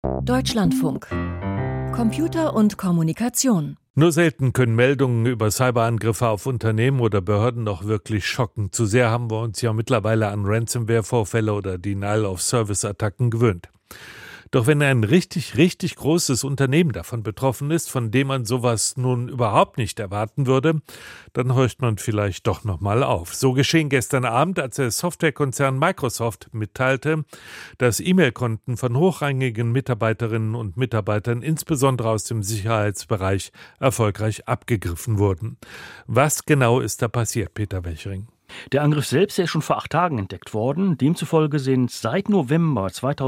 Deutschlandfunk. Computer und Kommunikation. Nur selten können Meldungen über Cyberangriffe auf Unternehmen oder Behörden noch wirklich schocken. Zu sehr haben wir uns ja mittlerweile an Ransomware-Vorfälle oder Denial-of-Service-Attacken gewöhnt. Doch wenn ein richtig großes Unternehmen davon betroffen ist, von dem man sowas nun überhaupt nicht erwarten würde, dann horcht man vielleicht doch nochmal auf. So geschehen gestern Abend, als der Softwarekonzern Microsoft mitteilte, dass E-Mail-Konten von hochrangigen Mitarbeiterinnen und Mitarbeitern, insbesondere aus dem Sicherheitsbereich, erfolgreich abgegriffen wurden. Was genau ist da passiert, Peter Wechering? Der Angriff selbst ist schon vor 8 Tagen entdeckt worden. Demzufolge sind seit November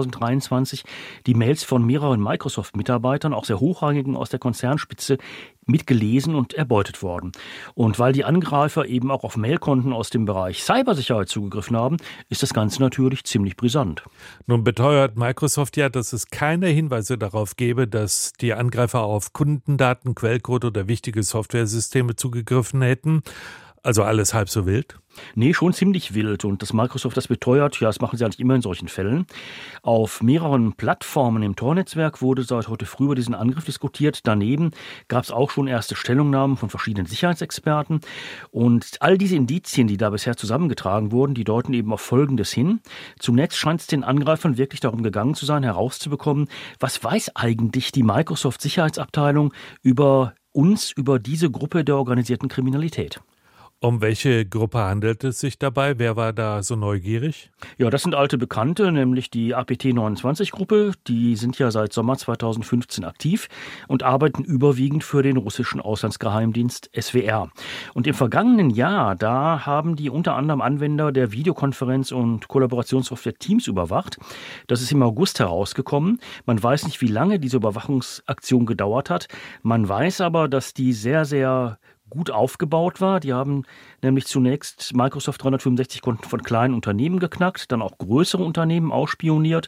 2023 die Mails von mehreren Microsoft-Mitarbeitern, auch sehr hochrangigen aus der Konzernspitze, mitgelesen und erbeutet worden. Und weil die Angreifer eben auch auf Mailkonten aus dem Bereich Cybersicherheit zugegriffen haben, ist das Ganze natürlich ziemlich brisant. Nun beteuert Microsoft ja, dass es keine Hinweise darauf gebe, dass die Angreifer auf Kundendaten, Quellcode oder wichtige Softwaresysteme zugegriffen hätten. Also alles halb so wild? Nee, schon ziemlich wild. Und dass Microsoft das beteuert, ja, das machen sie eigentlich immer in solchen Fällen. Auf mehreren Plattformen im Tor-Netzwerk wurde seit heute früh über diesen Angriff diskutiert. Daneben gab es auch schon erste Stellungnahmen von verschiedenen Sicherheitsexperten. Und all diese Indizien, die da bisher zusammengetragen wurden, die deuten eben auf Folgendes hin. Zunächst scheint es den Angreifern wirklich darum gegangen zu sein, herauszubekommen, was weiß eigentlich die Microsoft-Sicherheitsabteilung über uns, über diese Gruppe der organisierten Kriminalität. Um welche Gruppe handelt es sich dabei? Wer war da so neugierig? Ja, das sind alte Bekannte, nämlich die APT29-Gruppe. Die sind ja seit Sommer 2015 aktiv und arbeiten überwiegend für den russischen Auslandsgeheimdienst SWR. Und im vergangenen Jahr, da haben die unter anderem Anwender der Videokonferenz- und Kollaborationssoftware Teams überwacht. Das ist im August herausgekommen. Man weiß nicht, wie lange diese Überwachungsaktion gedauert hat. Man weiß aber, dass die sehr gut aufgebaut war. Die haben nämlich zunächst Microsoft 365-Konten von kleinen Unternehmen geknackt, dann auch größere Unternehmen ausspioniert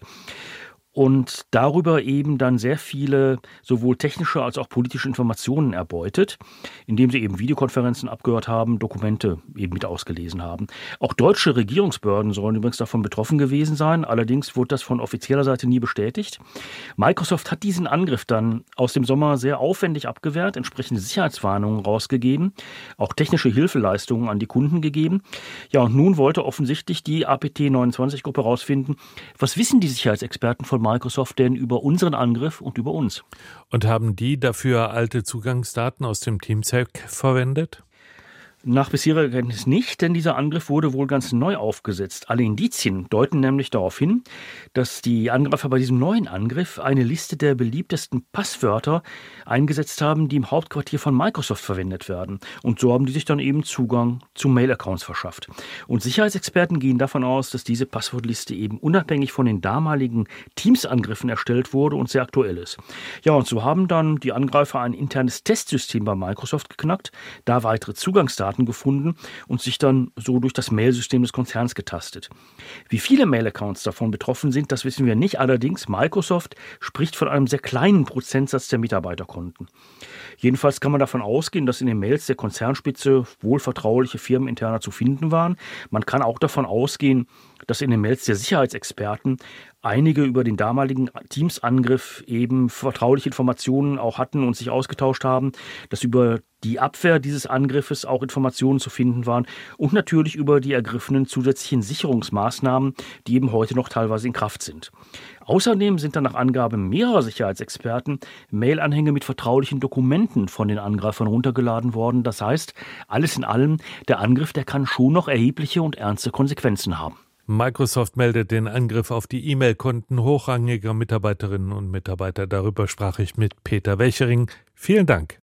und darüber eben dann sehr viele sowohl technische als auch politische Informationen erbeutet, indem sie eben Videokonferenzen abgehört haben, Dokumente eben mit ausgelesen haben. Auch deutsche Regierungsbehörden sollen übrigens davon betroffen gewesen sein, allerdings wurde das von offizieller Seite nie bestätigt. Microsoft hat diesen Angriff dann aus dem Sommer sehr aufwendig abgewehrt, entsprechende Sicherheitswarnungen rausgegeben, auch technische Hilfeleistungen an die Kunden gegeben. Ja, und nun wollte offensichtlich die APT29-Gruppe herausfinden, was wissen die Sicherheitsexperten von Microsoft denn über unseren Angriff und über uns. Und haben die dafür alte Zugangsdaten aus dem Teams-Hack verwendet? Nach bisheriger Kenntnis nicht, denn dieser Angriff wurde wohl ganz neu aufgesetzt. Alle Indizien deuten nämlich darauf hin, dass die Angreifer bei diesem neuen Angriff eine Liste der beliebtesten Passwörter eingesetzt haben, die im Hauptquartier von Microsoft verwendet werden. Und so haben die sich dann eben Zugang zu Mail-Accounts verschafft. Und Sicherheitsexperten gehen davon aus, dass diese Passwortliste eben unabhängig von den damaligen Teams-Angriffen erstellt wurde und sehr aktuell ist. Ja, und so haben dann die Angreifer ein internes Testsystem bei Microsoft geknackt, da weitere Zugangsdaten gefunden und sich dann so durch das Mailsystem des Konzerns getastet. Wie viele Mail-Accounts davon betroffen sind, das wissen wir nicht. Allerdings, Microsoft spricht von einem sehr kleinen Prozentsatz der Mitarbeiterkonten. Jedenfalls kann man davon ausgehen, dass in den Mails der Konzernspitze wohl vertrauliche Firmeninterner zu finden waren. Man kann auch davon ausgehen, dass in den Mails der Sicherheitsexperten einige über den damaligen Teams-Angriff eben vertrauliche Informationen auch hatten und sich ausgetauscht haben, dass über die Abwehr dieses Angriffes auch Informationen zu finden waren und natürlich über die ergriffenen zusätzlichen Sicherungsmaßnahmen, die eben heute noch teilweise in Kraft sind. Außerdem sind dann nach Angabe mehrerer Sicherheitsexperten Mail-Anhänge mit vertraulichen Dokumenten von den Angreifern runtergeladen worden. Das heißt, alles in allem, der Angriff, der kann schon noch erhebliche und ernste Konsequenzen haben. Microsoft meldet den Angriff auf die E-Mail-Konten hochrangiger Mitarbeiterinnen und Mitarbeiter. Darüber sprach ich mit Peter Wechering. Vielen Dank.